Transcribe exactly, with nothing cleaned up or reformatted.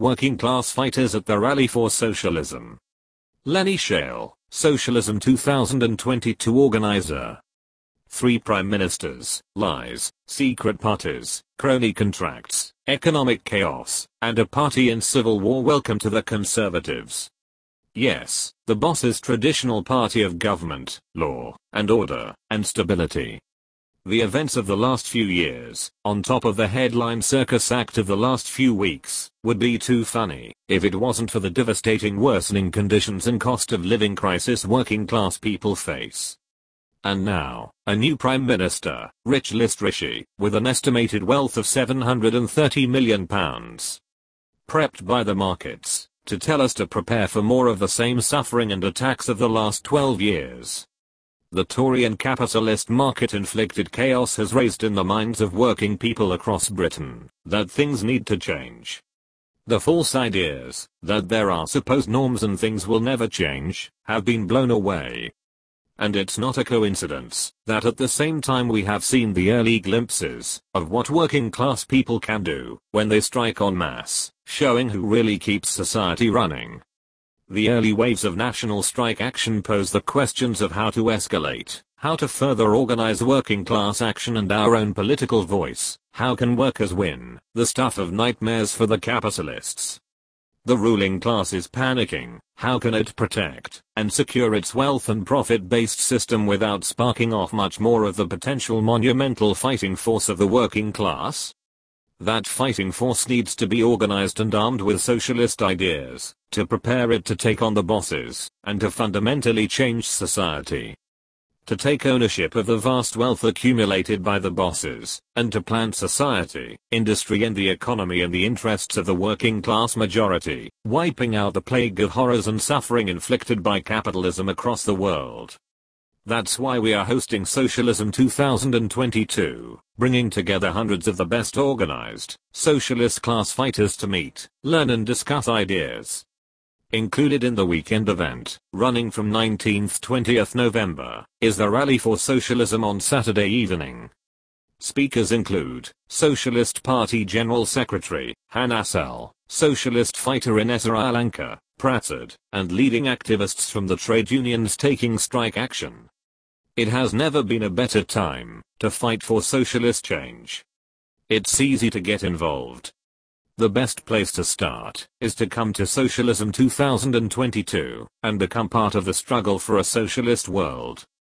Working class fighters at the Rally for Socialism. Lenny Shale, Socialism two thousand twenty-two organizer. Three prime ministers, lies, secret parties, crony contracts, economic chaos, and a party in civil war. Welcome to the Conservatives. Yes, the boss's traditional party of government, law, and order, and stability. The events of the last few years, on top of the headline circus act of the last few weeks, would be too funny if it wasn't for the devastating worsening conditions and cost of living crisis working class people face. And now, a new Prime Minister, Rich List Rishi, with an estimated wealth of seven hundred thirty million pounds. Prepped by the markets, to tell us to prepare for more of the same suffering and attacks of the last twelve years. The Tory and capitalist market-inflicted chaos has raised in the minds of working people across Britain that things need to change. The false ideas that there are supposed norms and things will never change have been blown away. And it's not a coincidence that at the same time we have seen the early glimpses of what working class people can do when they strike en masse, showing who really keeps society running. The early waves of national strike action pose the questions of how to escalate, how to further organize working class action and our own political voice. How can workers win? The stuff of nightmares for the capitalists. The ruling class is panicking. How can it protect and secure its wealth and profit-based system without sparking off much more of the potential monumental fighting force of the working class? That fighting force needs to be organized and armed with socialist ideas, to prepare it to take on the bosses, and to fundamentally change society. To take ownership of the vast wealth accumulated by the bosses, and to plant society, industry and the economy in the interests of the working class majority, wiping out the plague of horrors and suffering inflicted by capitalism across the world. That's why we are hosting Socialism two thousand twenty-two, bringing together hundreds of the best organized, socialist class fighters to meet, learn and discuss ideas. Included in the weekend event, running from nineteenth to twentieth November, is the Rally for Socialism on Saturday evening. Speakers include Socialist Party General Secretary, Han Asel, socialist fighter Inessa Alanka, Pratsad, and leading activists from the trade unions taking strike action. It has never been a better time to fight for socialist change. It's easy to get involved. The best place to start is to come to Socialism two thousand twenty-two and become part of the struggle for a socialist world.